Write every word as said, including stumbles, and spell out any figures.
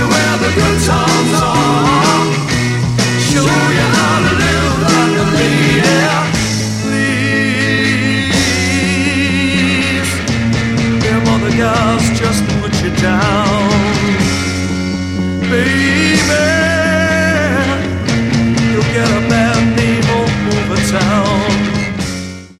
where the good times are. Show you how to live like a lady. Please, them other guys just put you down, baby.